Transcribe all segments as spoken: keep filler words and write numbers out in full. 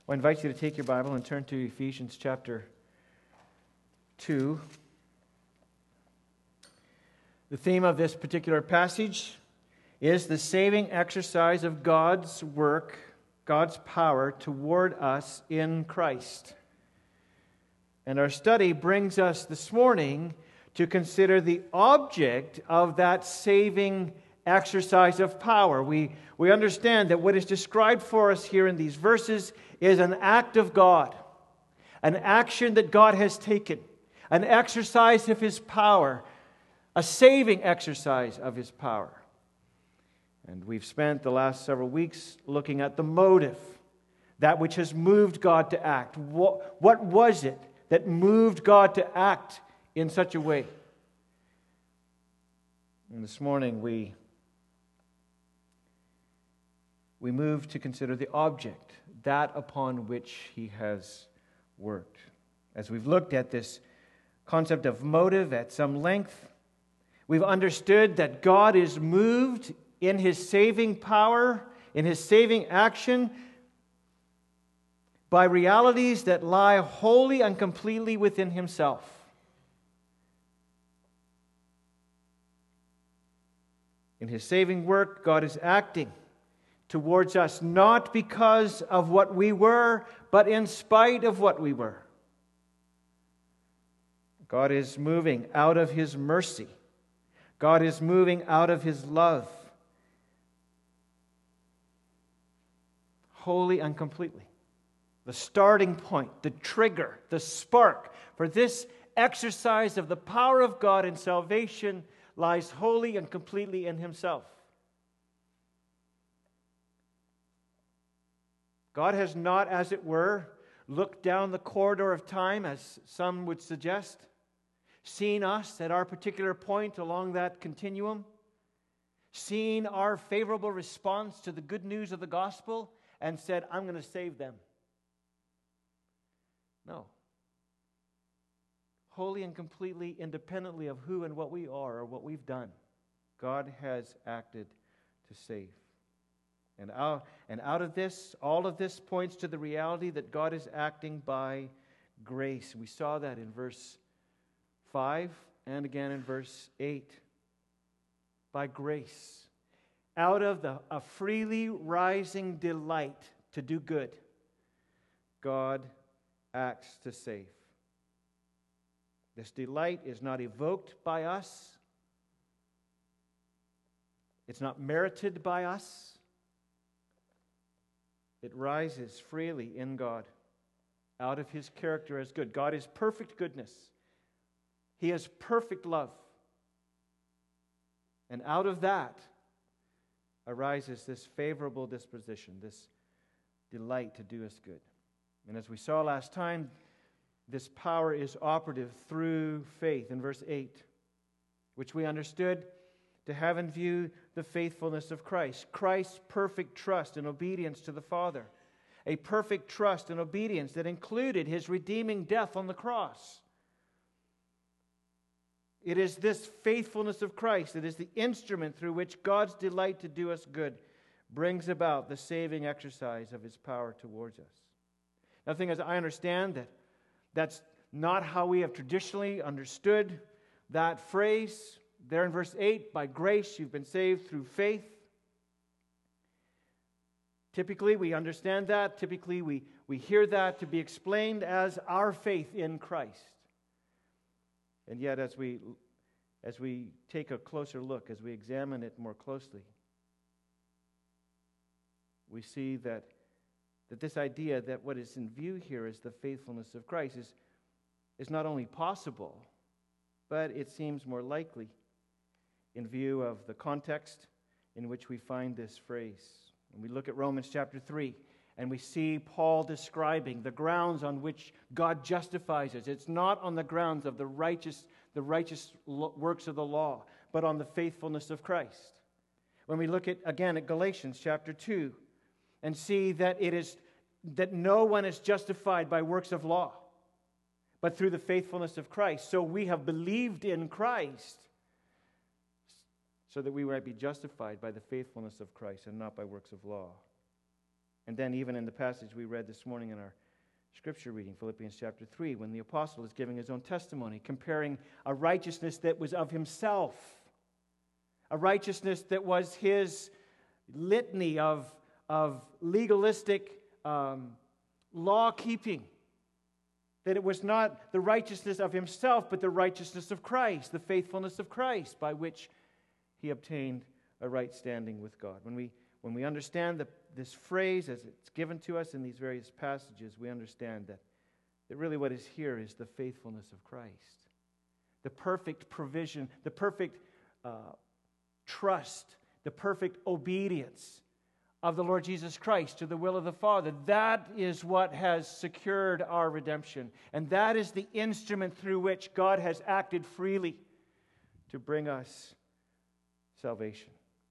I invite you to take your Bible and turn to Ephesians chapter two. The theme of this particular passage is the saving exercise of God's work, God's power toward us in Christ. And our study brings us this morning to consider the object of that saving exercise of power. We, we understand that what is described for us here in these verses is an act of God, an action that God has taken, an exercise of His power, a saving exercise of His power. And we've spent the last several weeks looking at the motive, that which has moved God to act. What, what was it that moved God to act in such a way? And this morning we we move to consider the object, that upon which He has worked. As we've looked at this concept of motive at some length, we've understood that God is moved in His saving power, in His saving action, by realities that lie wholly and completely within Himself. In His saving work, God is acting towards us not because of what we were, but in spite of what we were. God is moving out of His mercy. God is moving out of His love. Wholly and completely. The starting point, the trigger, the spark for this exercise of the power of God in salvation lies wholly and completely in Himself. God has not, as it were, looked down the corridor of time, as some would suggest, seen us at our particular point along that continuum, seen our favorable response to the good news of the gospel, and said, I'm going to save them. No. Wholly and completely independently of who and what we are or what we've done, God has acted to save. And out, and out of this, all of this points to the reality that God is acting by grace. We saw that in verse five and again in verse eight. By grace. Out of the, a freely rising delight to do good, God acts to save. This delight is not evoked by us. It's not merited by us. It rises freely in God, out of His character as good. God is perfect goodness. He has perfect love. And out of that arises this favorable disposition, this delight to do us good. And as we saw last time, this power is operative through faith in verse eight, which we understood to have in view the faithfulness of Christ. Christ's perfect trust and obedience to the Father. A perfect trust and obedience that included His redeeming death on the cross. It is this faithfulness of Christ that is the instrument through which God's delight to do us good brings about the saving exercise of His power towards us. Now, the thing is, I understand that that's not how we have traditionally understood that phrase. There in verse eight, by grace you've been saved through faith. Typically we understand that. Typically we, we hear that to be explained as our faith in Christ. And yet as we, as we take a closer look, as we examine it more closely, we see that That this idea that what is in view here is the faithfulness of Christ is, is not only possible, but it seems more likely in view of the context in which we find this phrase. When we look at Romans chapter three, and we see Paul describing the grounds on which God justifies us. It's not on the grounds of the righteous, the righteous works of the law, but on the faithfulness of Christ. When we look at again at Galatians chapter two, and see that it is that no one is justified by works of law, but through the faithfulness of Christ. So we have believed in Christ so that we might be justified by the faithfulness of Christ and not by works of law. And then even in the passage we read this morning in our scripture reading, Philippians chapter three, when the apostle is giving his own testimony, comparing a righteousness that was of himself, a righteousness that was his litany of, of legalistic um, law-keeping, that it was not the righteousness of himself, but the righteousness of Christ, the faithfulness of Christ, by which he obtained a right standing with God. When we, when we understand the, this phrase as it's given to us in these various passages, we understand that, that really what is here is the faithfulness of Christ, the perfect provision, the perfect uh, trust, the perfect obedience of the Lord Jesus Christ to the will of the Father. That is what has secured our redemption. And that is the instrument through which God has acted freely to bring us salvation.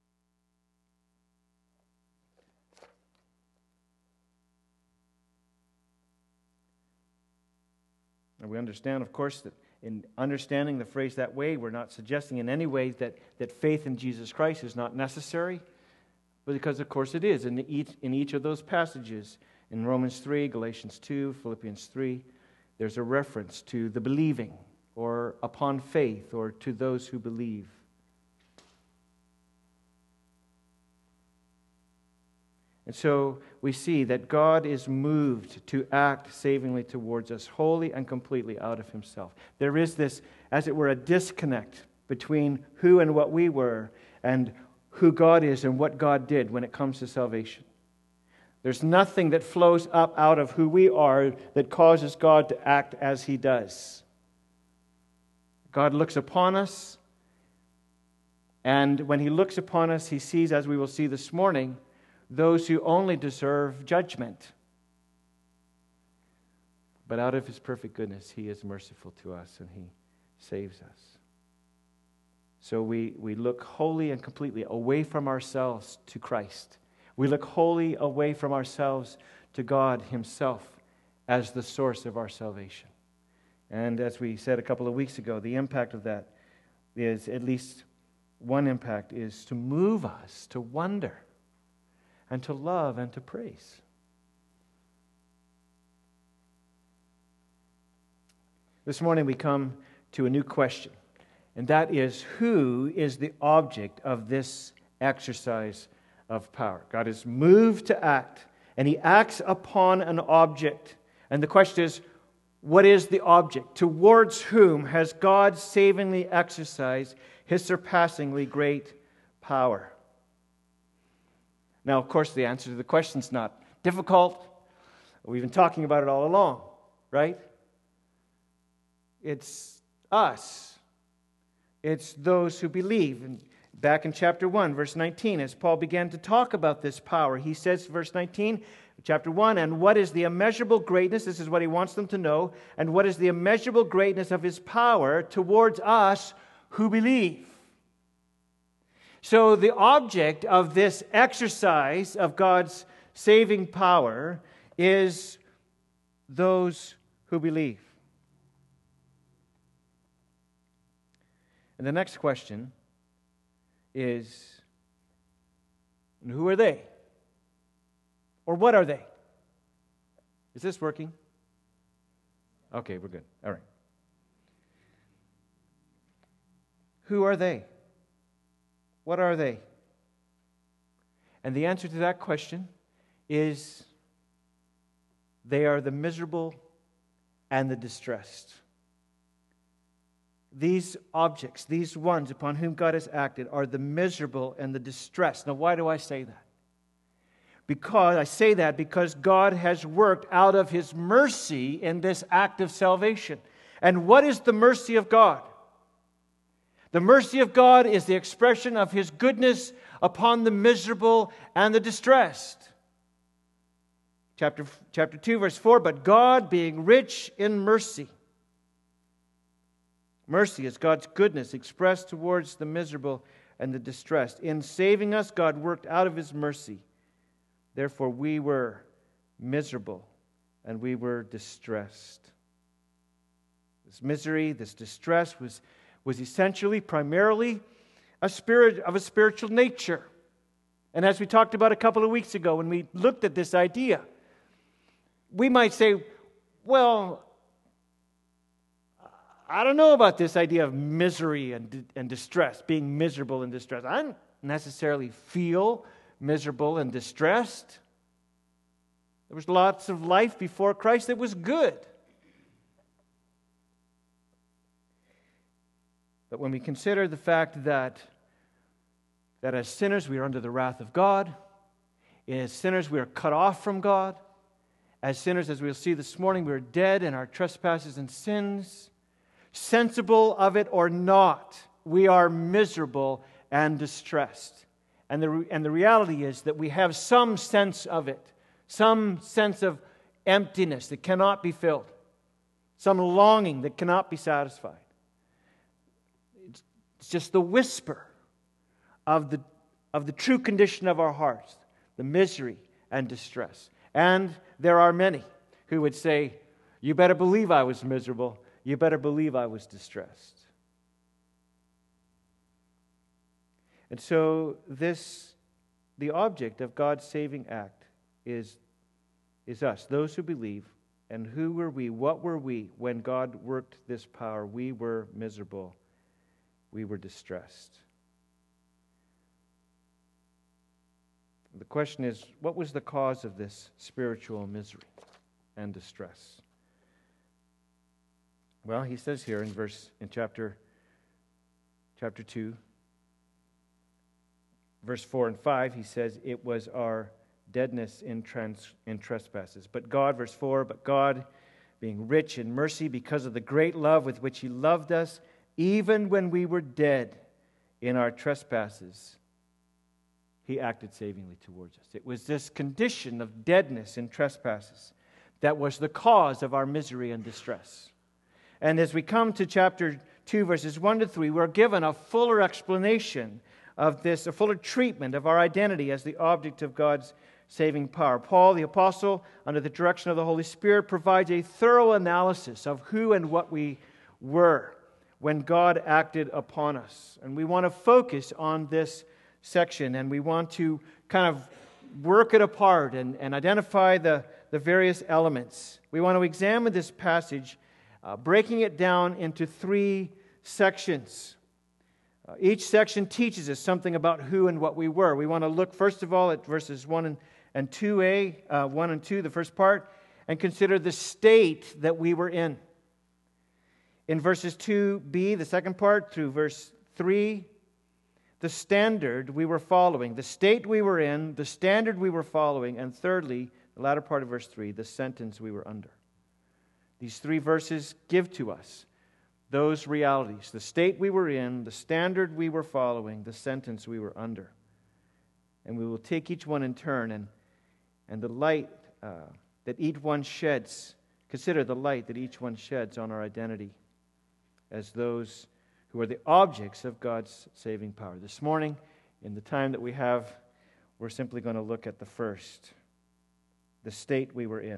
And we understand, of course, that in understanding the phrase that way, we're not suggesting in any way that, that faith in Jesus Christ is not necessary. But because, of course, it is. In each, in each of those passages, in Romans three, Galatians two, Philippians three, there's a reference to the believing, or upon faith, or to those who believe. And so we see that God is moved to act savingly towards us wholly and completely out of himself. There is this, as it were, a disconnect between who and what we were and who God is and what God did when it comes to salvation. There's nothing that flows up out of who we are that causes God to act as he does. God looks upon us, and when he looks upon us, he sees, as we will see this morning, those who only deserve judgment. But out of his perfect goodness, he is merciful to us and he saves us. So we, we look wholly and completely away from ourselves to Christ. We look wholly away from ourselves to God himself as the source of our salvation. And as we said a couple of weeks ago, the impact of that is, at least one impact, is to move us to wonder and to love and to praise. This morning we come to a new question. And that is, who is the object of this exercise of power? God is moved to act, and he acts upon an object. And the question is, what is the object? Towards whom has God savingly exercised his surpassingly great power? Now, of course, the answer to the question is not difficult. We've been talking about it all along, right? It's us. It's those who believe. And back in chapter one, verse nineteen, as Paul began to talk about this power, he says, verse nineteen, chapter one, and what is the immeasurable greatness, this is what he wants them to know, and what is the immeasurable greatness of his power towards us who believe. So the object of this exercise of God's saving power is those who believe. And the next question is, who are they? Or what are they? Is this working? Okay, we're good. All right. Who are they? What are they? And the answer to that question is, they are the miserable and the distressed. These objects, these ones upon whom God has acted, are the miserable and the distressed. Now, why do I say that? Because I say that because God has worked out of his mercy in this act of salvation. And what is the mercy of God? The mercy of God is the expression of his goodness upon the miserable and the distressed. Chapter, chapter two, verse four, but God, being rich in mercy. Mercy is God's goodness expressed towards the miserable and the distressed. In saving us, God worked out of his mercy. Therefore, we were miserable and we were distressed. This misery, this distress was, was essentially, primarily, a spirit of a spiritual nature. And as we talked about a couple of weeks ago when we looked at this idea, we might say, well, I don't know about this idea of misery and, and distress, being miserable and distressed. I don't necessarily feel miserable and distressed. There was lots of life before Christ that was good. But when we consider the fact that, that as sinners we are under the wrath of God, as sinners we are cut off from God, as sinners, as we'll see this morning, we are dead in our trespasses and sins, sensible of it or not, we are miserable and distressed. And the, and the reality is that we have some sense of it, some sense of emptiness that cannot be filled, some longing that cannot be satisfied. It's, it's just the whisper of the, of the true condition of our hearts, the misery and distress. And there are many who would say, you better believe I was miserable. You better believe I was distressed. And so this, the object of God's saving act is, is us, those who believe. And who were we? What were we when God worked this power? We were miserable. We were distressed. The question is, what was the cause of this spiritual misery and distress? Well, he says here in verse in chapter chapter two, verse four and five, he says it was our deadness in trans in trespasses. But God, verse four, but God, being rich in mercy because of the great love with which He loved us, even when we were dead in our trespasses, He acted savingly towards us. It was this condition of deadness in trespasses that was the cause of our misery and distress. And as we come to chapter two, verses one to three, we're given a fuller explanation of this, a fuller treatment of our identity as the object of God's saving power. Paul, the apostle, under the direction of the Holy Spirit, provides a thorough analysis of who and what we were when God acted upon us. And we want to focus on this section, and we want to kind of work it apart and, and identify the, the various elements. We want to examine this passage, uh, breaking it down into three sections. Uh, each section teaches us something about who and what we were. We want to look, first of all, at verses one and, and two a, uh, one and two, the first part, and consider the state that we were in. In verses two b, the second part, through verse three, the standard we were following, the state we were in, the standard we were following, and thirdly, the latter part of verse three, the sentence we were under. These three verses give to us those realities, the state we were in, the standard we were following, the sentence we were under. And we will take each one in turn, and, and the light uh, that each one sheds, consider the light that each one sheds on our identity as those who are the objects of God's saving power. This morning, in the time that we have, we're simply going to look at the first, the state we were in.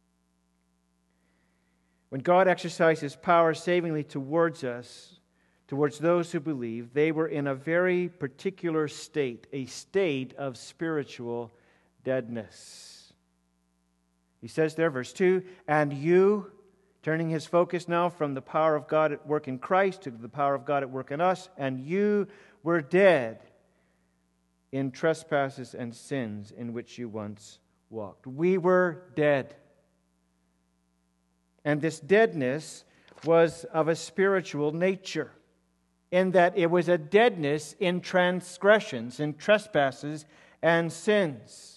When God exercised His power savingly towards us, towards those who believe, they were in a very particular state, a state of spiritual deadness. He says there, verse two, and you, turning his focus now from the power of God at work in Christ to the power of God at work in us, and you were dead in trespasses and sins in which you once walked. We were dead. And this deadness was of a spiritual nature, in that it was a deadness in transgressions, in trespasses and sins.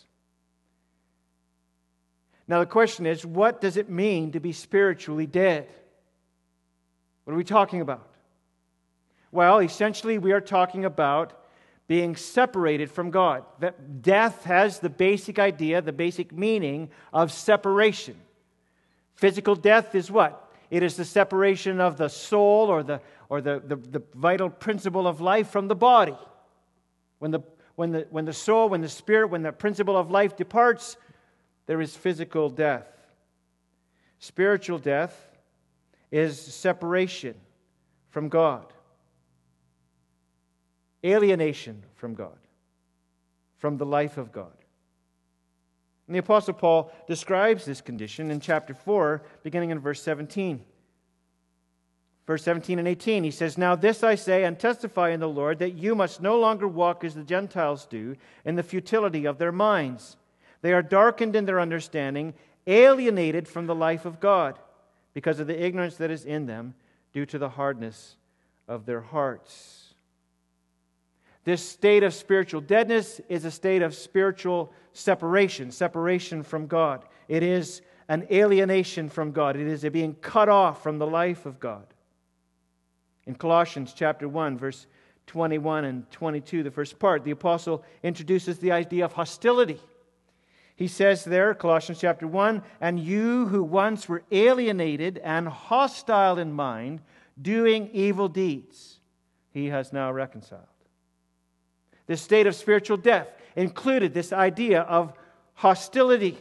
Now the question is, what does it mean to be spiritually dead? What are we talking about? Well, essentially we are talking about being separated from God. That death has the basic idea, the basic meaning of separation. Physical death is what? It is the separation of the soul or the or the, the, the vital principle of life from the body. When the when the when the soul, when the spirit, when the principle of life departs, there is physical death. Spiritual death is separation from God. Alienation from God. from the life of God. And the Apostle Paul describes this condition in chapter four, beginning in verse seventeen. Verse seventeen and eighteen, he says, "Now this I say and testify in the Lord, that you must no longer walk as the Gentiles do, in the futility of their minds. They are darkened in their understanding, alienated from the life of God, because of the ignorance that is in them, due to the hardness of their hearts." This state of spiritual deadness is a state of spiritual separation, separation from God. It is an alienation from God. It is a being cut off from the life of God. In Colossians chapter one, verse twenty-one and twenty-two, the first part, the apostle introduces the idea of hostility. He says there, Colossians chapter one, "And you who once were alienated and hostile in mind, doing evil deeds, He has now reconciled." This state of spiritual death included this idea of hostility.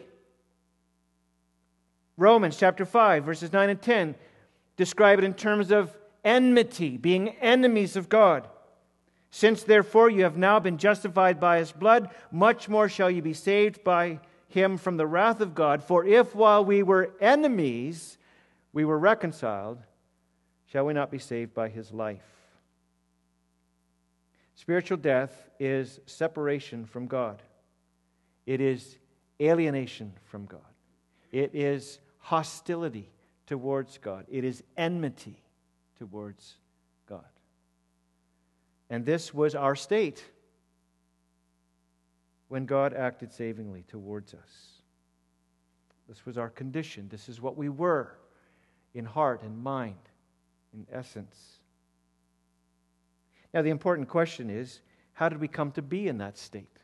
Romans chapter five, verses nine and ten describe it in terms of enmity, being enemies of God. "Since therefore you have now been justified by His blood, much more shall you be saved by Him from the wrath of God. For if while we were enemies we were reconciled, shall we not be saved by His life?" Spiritual death is separation from God. It is alienation from God. It is hostility towards God. It is enmity towards God. And this was our state when God acted savingly towards us. This was our condition. This is what we were in heart and mind, in essence. Now, the important question is, how did we come to be in that state?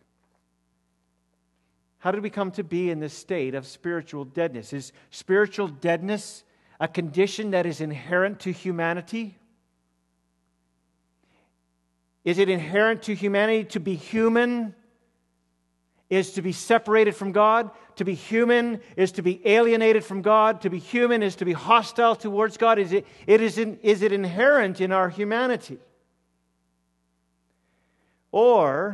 How did we come to be in this state of spiritual deadness? Is spiritual deadness a condition that is inherent to humanity? Is it inherent to humanity to be human? Is to be separated from God? To be human is to be alienated from God. To be human is to be hostile towards God. Is it, it is, in, is it inherent in our humanity? Or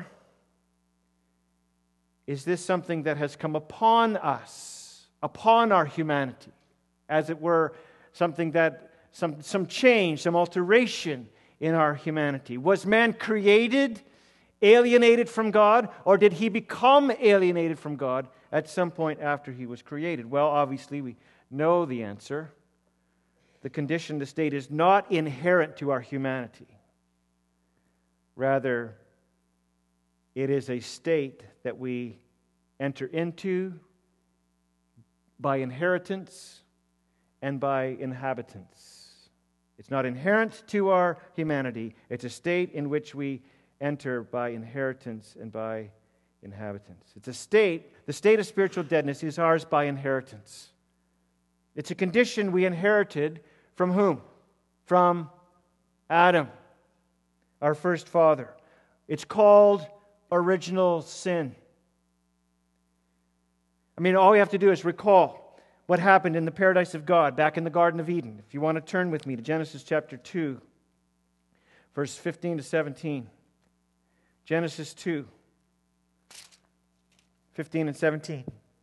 is this something that has come upon us, upon our humanity? As it were, something that, some, some change, some alteration in our humanity. Was man created alienated from God, or did he become alienated from God at some point after he was created? Well, obviously we know the answer. The condition, the state, is not inherent to our humanity. Rather, it is a state that we enter into by inheritance and by inhabitants. It's not inherent to our humanity. It's a state in which we enter by inheritance and by inhabitants. It's a state, the state of spiritual deadness is ours by inheritance. It's a condition we inherited from whom? From Adam, our first father. It's called original sin. I mean, all we have to do is recall what happened in the paradise of God back in the Garden of Eden. If you want to turn with me to Genesis chapter two, verse fifteen to seventeen. Genesis two, fifteen and seventeen.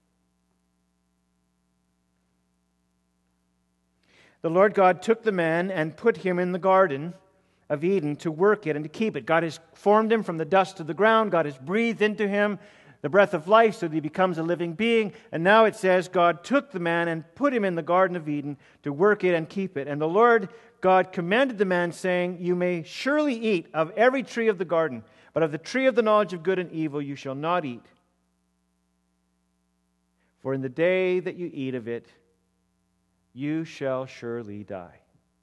The Lord God took the man and put him in the garden of Eden to work it and to keep it. God has formed him from the dust of the ground. God has breathed into him the breath of life so that he becomes a living being. And now it says God took the man and put him in the Garden of Eden to work it and keep it. And the Lord God commanded the man, saying, "You may surely eat of every tree of the garden, but of the tree of the knowledge of good and evil you shall not eat. For in the day that you eat of it, you shall surely die."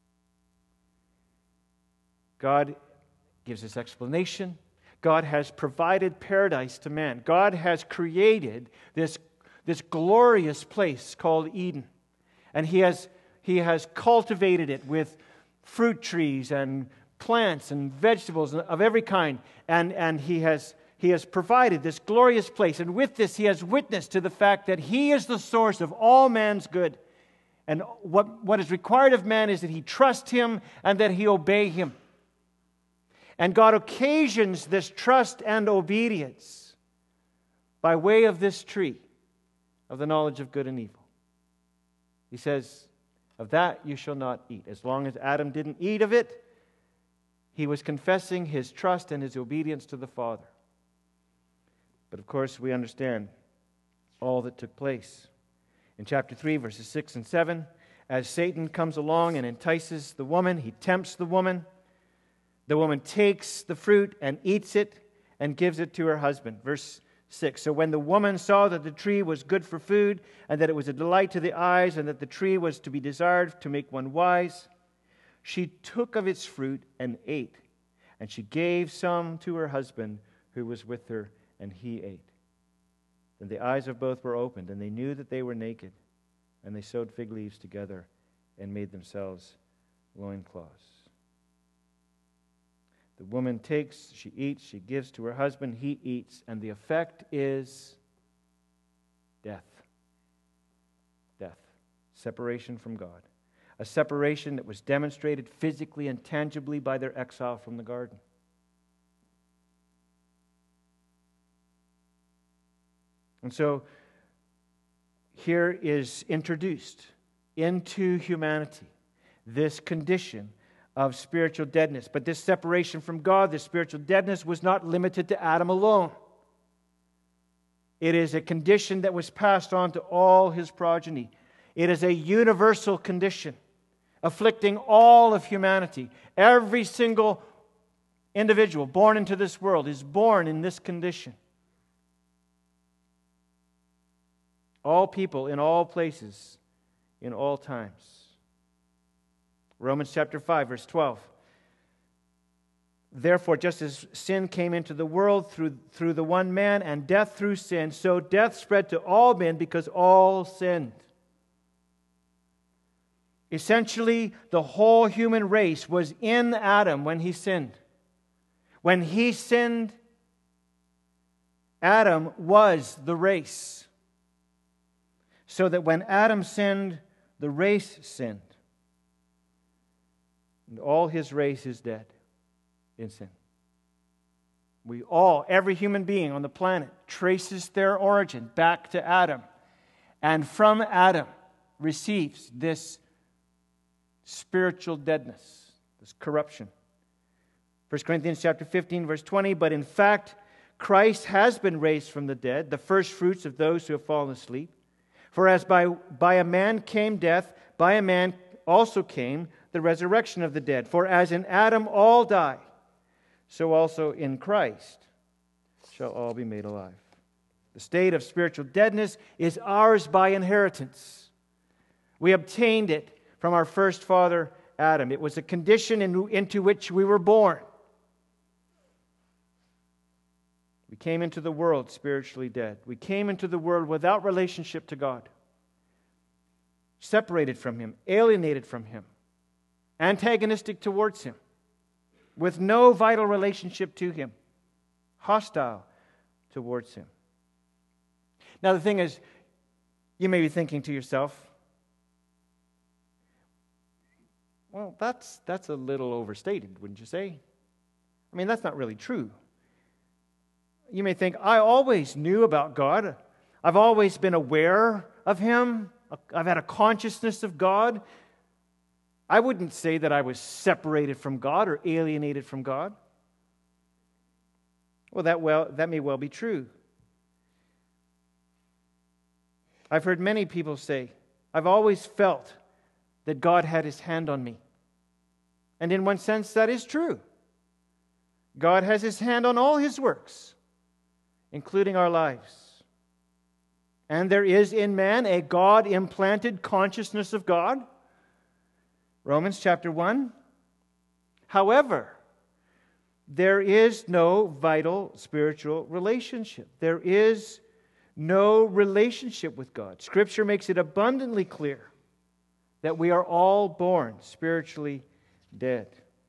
God gives this explanation. God has provided paradise to man. God has created this, this glorious place called Eden. And He has, he has cultivated it with fruit trees and plants and vegetables of every kind. And, and he, has, he has provided this glorious place. And with this, He has witnessed to the fact that He is the source of all man's good. And what, what is required of man is that he trust Him and that he obey Him. And God occasions this trust and obedience by way of this tree of the knowledge of good and evil. He says, of that you shall not eat. As long as Adam didn't eat of it, he was confessing his trust and his obedience to the Father. But of course, we understand all that took place. In chapter three, verses six and seven, as Satan comes along and entices the woman, he tempts the woman. The woman takes the fruit and eats it and gives it to her husband. Verse six, so when the woman saw that the tree was good for food, and that it was a delight to the eyes, and that the tree was to be desired to make one wise, she took of its fruit and ate, and she gave some to her husband who was with her, and he ate. Then the eyes of both were opened, and they knew that they were naked, and they sewed fig leaves together and made themselves loincloths. The woman takes, she eats, she gives to her husband, he eats, and the effect is death. Death. Separation from God. A separation that was demonstrated physically and tangibly by their exile from the garden. And so, here is introduced into humanity this condition of spiritual deadness. But this separation from God, this spiritual deadness, was not limited to Adam alone. It is a condition that was passed on to all his progeny. It is a universal condition, afflicting all of humanity. Every single individual born into this world is born in this condition. All people in all places, in all times. Romans chapter five, verse twelve. Therefore, just as sin came into the world through, through the one man, and death through sin, so death spread to all men because all sinned. Essentially, the whole human race was in Adam when he sinned. When he sinned, Adam was the race. So that when Adam sinned, the race sinned. And all his race is dead in sin. We all, every human being on the planet, traces their origin back to Adam. And from Adam receives this spiritual deadness, this corruption. First Corinthians chapter fifteen, verse twenty, but in fact, Christ has been raised from the dead, the first fruits of those who have fallen asleep. For as by, by a man came death, by a man also came the resurrection of the dead. For as in Adam all die, so also in Christ shall all be made alive. The state of spiritual deadness is ours by inheritance. We obtained it from our first father, Adam. It was a condition in, into which we were born. We came into the world spiritually dead. We came into the world without relationship to God. Separated from Him, alienated from Him, antagonistic towards Him, with no vital relationship to Him, hostile towards Him. Now the thing is, you may be thinking to yourself, well, that's, that's a little overstated, wouldn't you say? I mean, that's not really true. You may think, I always knew about God. I've always been aware of Him. I've had a consciousness of God. I wouldn't say that I was separated from God or alienated from God. Well, that well that may well be true. I've heard many people say, I've always felt that God had His hand on me. And in one sense, that is true. God has His hand on all His works, including our lives. And there is in man a God-implanted consciousness of God. Romans chapter one. However, there is no vital spiritual relationship. There is no relationship with God. Scripture makes it abundantly clear that we are all born spiritually dead,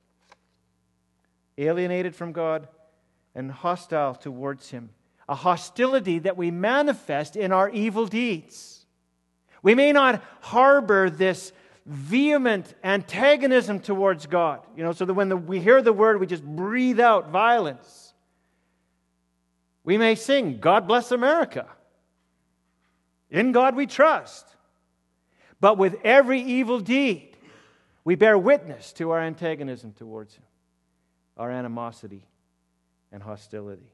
alienated from God and hostile towards Him. A hostility that we manifest in our evil deeds. We may not harbor this vehement antagonism towards God, you know, so that when the, we hear the word, we just breathe out violence. We may sing, God bless America. In God we trust. But with every evil deed, we bear witness to our antagonism towards Him, our animosity and hostility.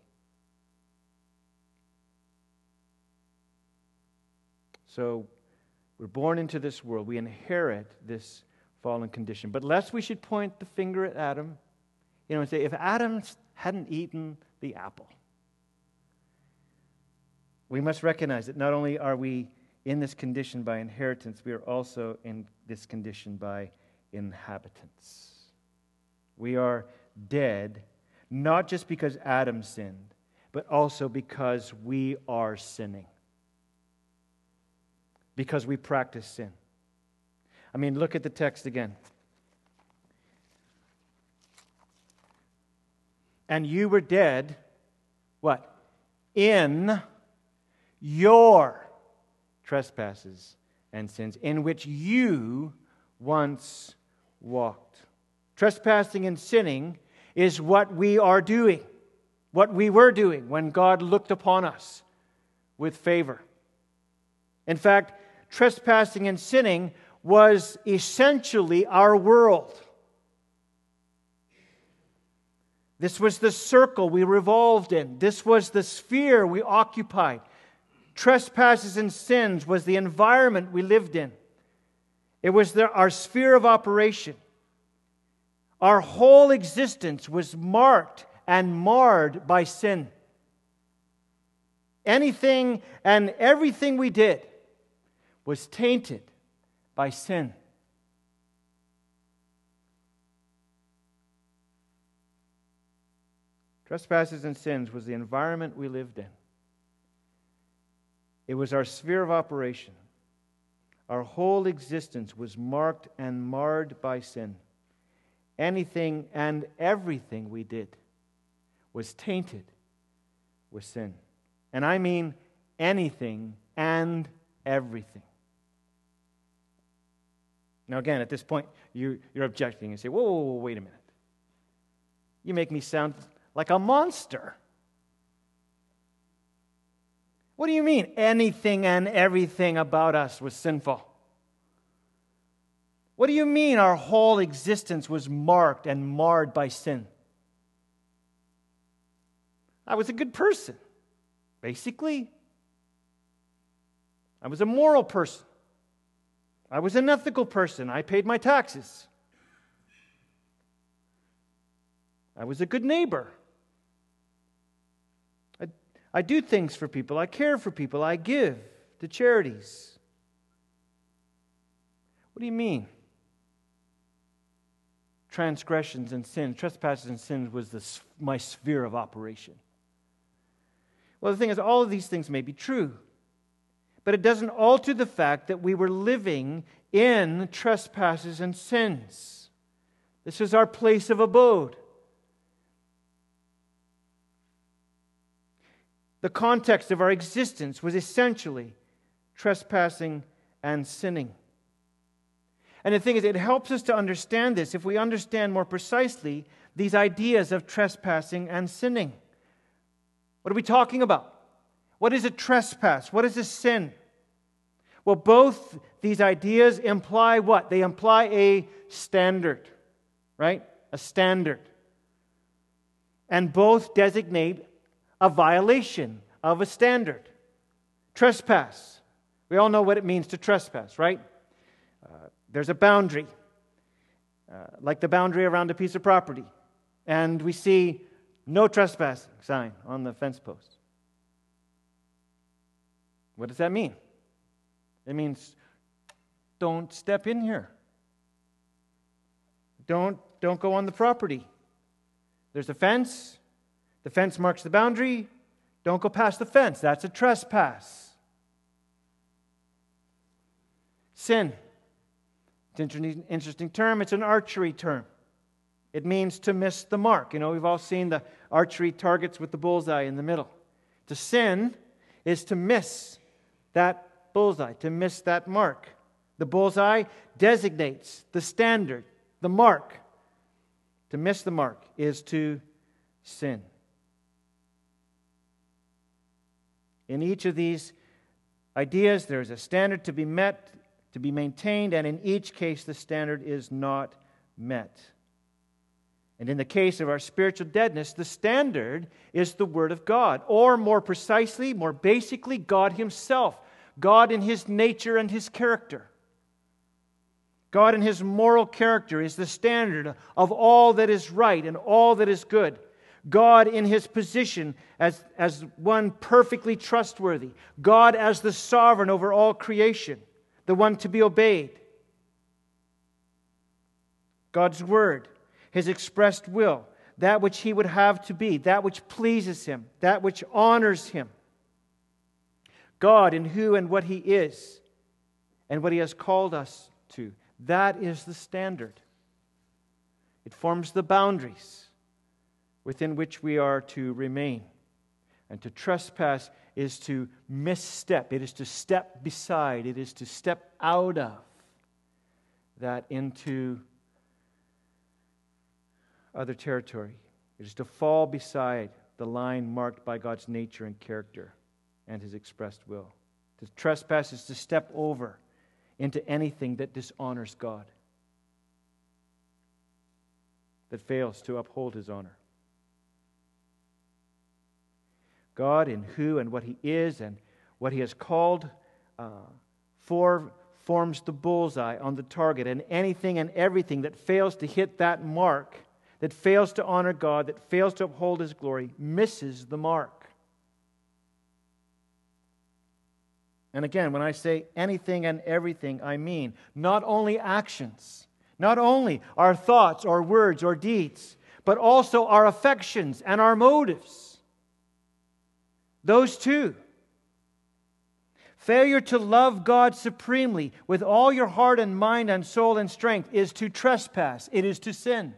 So, we're born into this world. We inherit this fallen condition. But lest we should point the finger at Adam, you know, and say, if Adam hadn't eaten the apple, we must recognize that not only are we in this condition by inheritance, we are also in this condition by inhabitants. We are dead, not just because Adam sinned, but also because we are sinning. Because we practice sin. I mean, look at the text again. And you were dead, what? In your trespasses and sins, in which you once walked. Trespassing and sinning is what we are doing, what we were doing when God looked upon us with favor. In fact, trespassing and sinning was essentially our world. This was the circle we revolved in. This was the sphere we occupied. Trespasses and sins was the environment we lived in. It was the, our sphere of operation. Our whole existence was marked and marred by sin. Anything and everything we did was tainted by sin. Trespasses and sins was the environment we lived in. It was our sphere of operation. Our whole existence was marked and marred by sin. Anything and everything we did was tainted with sin. And I mean anything and everything. Now again, at this point, you, you're objecting and say, whoa, whoa, whoa, wait a minute. You make me sound like a monster. What do you mean? Anything and everything about us was sinful. What do you mean our whole existence was marked and marred by sin? I was a good person, basically. I was a moral person. I was an ethical person. I paid my taxes. I was a good neighbor. I, I do things for people. I care for people. I give to charities. What do you mean? Transgressions and sins, trespasses and sins was this, my sphere of operation. Well, the thing is, all of these things may be true, but it doesn't alter the fact that we were living in trespasses and sins. This is our place of abode. The context of our existence was essentially trespassing and sinning. And the thing is, it helps us to understand this if we understand more precisely these ideas of trespassing and sinning. What are we talking about? What is a trespass? What is a sin? Well, both these ideas imply what? They imply a standard, right? A standard. And both designate a violation of a standard. Trespass. We all know what it means to trespass, right? Uh, there's a boundary, uh, like the boundary around a piece of property. And we see no trespassing sign on the fence post. What does that mean? It means don't step in here. Don't, don't go on the property. There's a fence. The fence marks the boundary. Don't go past the fence. That's a trespass. Sin. It's an interesting, interesting term. It's an archery term. It means to miss the mark. You know, we've all seen the archery targets with the bullseye in the middle. To sin is to miss that bullseye, to miss that mark. The bullseye designates the standard, the mark. To miss the mark is to sin. In each of these ideas, there is a standard to be met, to be maintained, and in each case, the standard is not met. And in the case of our spiritual deadness, the standard is the Word of God, or more precisely, more basically, God Himself. God in His nature and His character. God in His moral character is the standard of all that is right and all that is good. God in His position as, as one perfectly trustworthy. God as the sovereign over all creation, the one to be obeyed. God's Word, His expressed will, that which He would have to be, that which pleases Him, that which honors Him. God in who and what He is and what He has called us to. That is the standard. It forms the boundaries within which we are to remain. And to trespass is to misstep. It is to step beside. It is to step out of that into other territory. It is to fall beside the line marked by God's nature and character and His expressed will. To trespass is to step over into anything that dishonors God, that fails to uphold His honor. God in who and what He is and what He has called uh, for forms the bullseye on the target, and anything and everything that fails to hit that mark, that fails to honor God, that fails to uphold His glory, misses the mark. And again, when I say anything and everything, I mean not only actions, not only our thoughts or words or deeds, but also our affections and our motives. Those two. Failure to love God supremely with all your heart and mind and soul and strength is to trespass. It is to sin.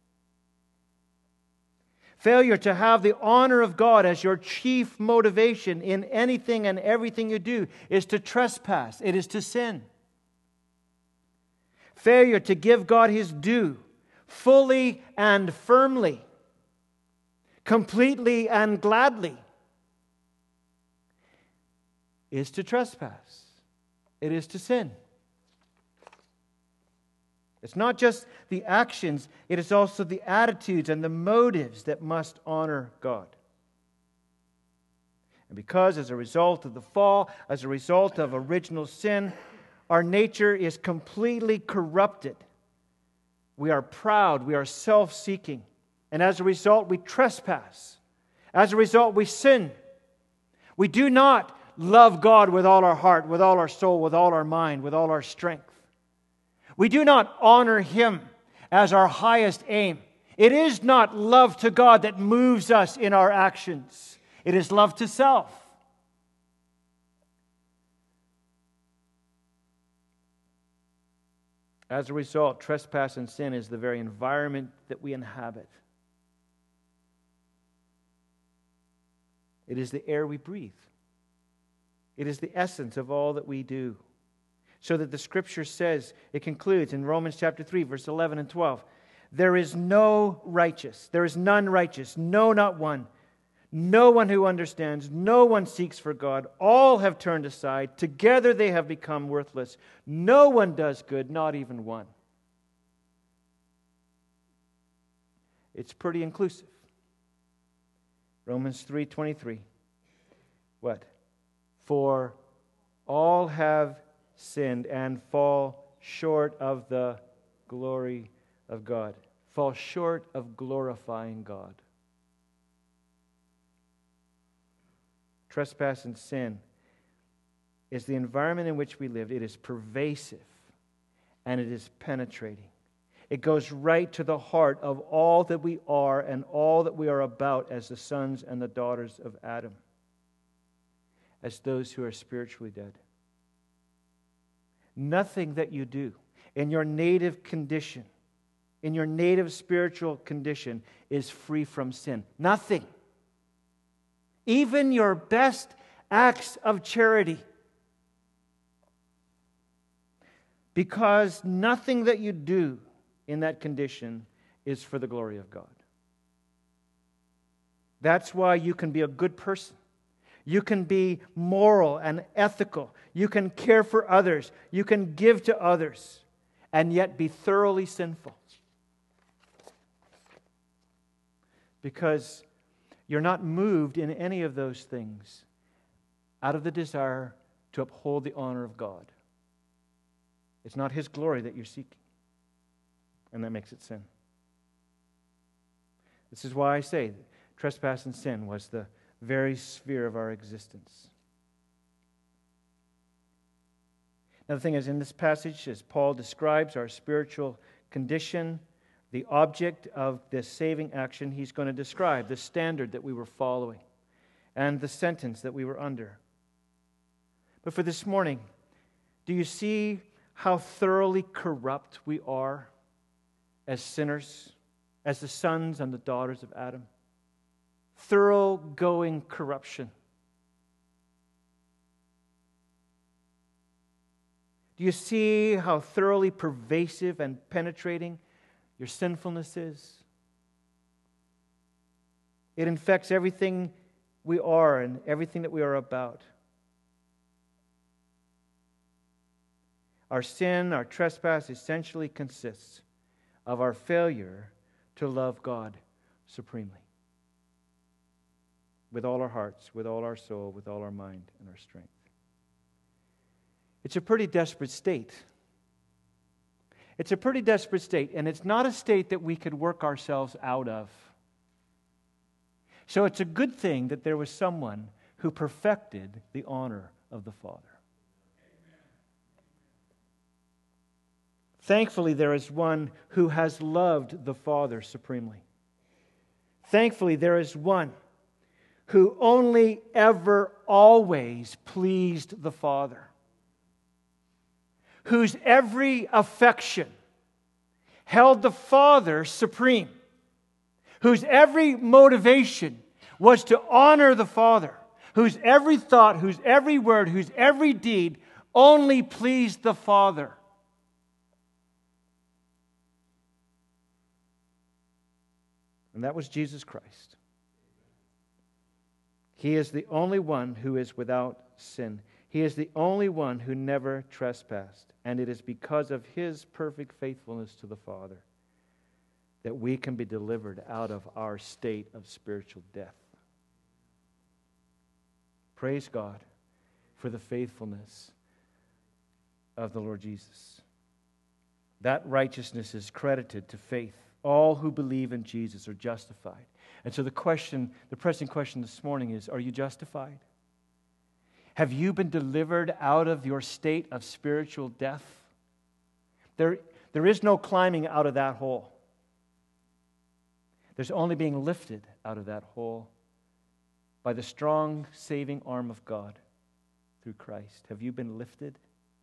Failure to have the honor of God as your chief motivation in anything and everything you do is to trespass. It is to sin. Failure to give God His due fully and firmly, completely and gladly, is to trespass. It is to sin. It's not just the actions, it is also the attitudes and the motives that must honor God. And because as a result of the fall, as a result of original sin, our nature is completely corrupted. We are proud, we are self-seeking, and as a result we trespass. As a result we sin. We do not love God with all our heart, with all our soul, with all our mind, with all our strength. We do not honor Him as our highest aim. It is not love to God that moves us in our actions. It is love to self. As a result, trespass and sin is the very environment that we inhabit. It is the air we breathe. It is the essence of all that we do. So that the Scripture says, it concludes in Romans chapter three, verse eleven and twelve, there is no righteous, there is none righteous, no, not one. No one who understands, no one seeks for God. All have turned aside. Together they have become worthless. No one does good, not even one. It's pretty inclusive. Romans three twenty-three. What? For all have sinned and fall short of the glory of God. Fall short of glorifying God. Trespass and sin is the environment in which we live. It is pervasive and it is penetrating. It goes right to the heart of all that we are and all that we are about as the sons and the daughters of Adam, as those who are spiritually dead. Nothing that you do in your native condition, in your native spiritual condition, is free from sin. Nothing. Even your best acts of charity. Because nothing that you do in that condition is for the glory of God. That's why you can be a good person. You can be moral and ethical. You can care for others. You can give to others, and yet be thoroughly sinful. Because you're not moved in any of those things out of the desire to uphold the honor of God. It's not His glory that you're seeking, and that makes it sin. This is why I say trespass and sin was the very sphere of our existence. Now the thing is, in this passage, as Paul describes our spiritual condition, the object of this saving action, he's going to describe the standard that we were following and the sentence that we were under. But for this morning, do you see how thoroughly corrupt we are as sinners, as the sons and the daughters of Adam? Thoroughgoing corruption. Do you see how thoroughly pervasive and penetrating your sinfulness is? It infects everything we are and everything that we are about. Our sin, our trespass, essentially consists of our failure to love God supremely. With all our hearts, with all our soul, with all our mind and our strength. It's a pretty desperate state. It's a pretty desperate state, and it's not a state that we could work ourselves out of. So it's a good thing that there was someone who perfected the honor of the Father. Thankfully, there is one who has loved the Father supremely. Thankfully, there is one who only ever always pleased the Father, whose every affection held the Father supreme, whose every motivation was to honor the Father, whose every thought, whose every word, whose every deed only pleased the Father. And that was Jesus Christ. He is the only one who is without sin. He is the only one who never trespassed. And it is because of His perfect faithfulness to the Father that we can be delivered out of our state of spiritual death. Praise God for the faithfulness of the Lord Jesus. That righteousness is credited to faith. All who believe in Jesus are justified. And so the question, the pressing question this morning is, are you justified? Have you been delivered out of your state of spiritual death? There, there is no climbing out of that hole. There's only being lifted out of that hole by the strong saving arm of God through Christ. Have you been lifted?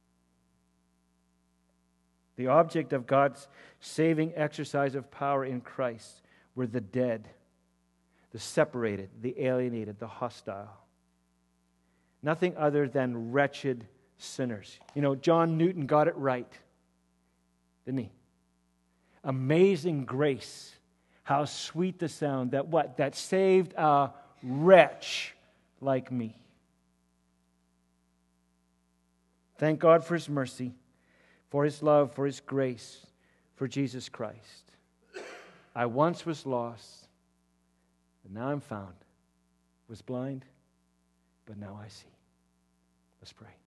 The object of God's saving exercise of power in Christ were the dead, the separated, the alienated, the hostile. Nothing other than wretched sinners. You know, John Newton got it right, didn't he? Amazing grace. How sweet the sound that what? That saved a wretch like me. Thank God for His mercy, for His love, for His grace, for Jesus Christ. I once was lost, but now I'm found. Was blind, but now I see. Let's pray.